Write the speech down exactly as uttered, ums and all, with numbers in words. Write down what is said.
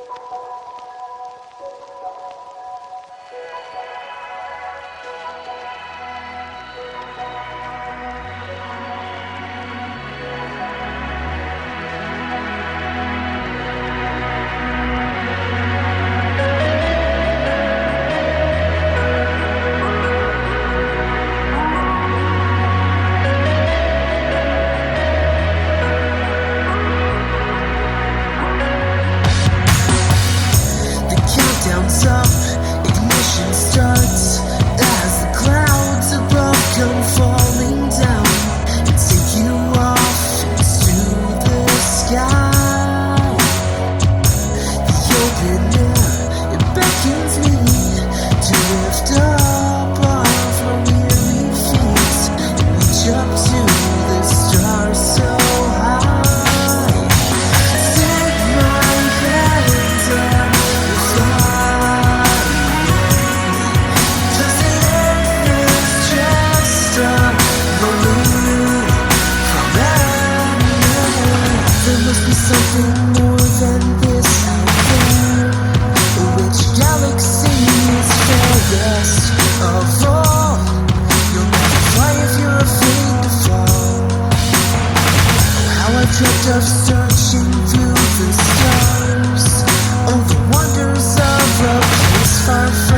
Countdown's up, ignition starts as the clouds above come falling down and take you off into the sky. The open air, it beckons me to lift up off my weary feet and reach up to the stars so high. Take my hand and something more than this out there. Which galaxy is fairest of all? You'll never fly if you're afraid to fall. Oh, how I dreamt of searching through the stars. Oh, the wonders of a place far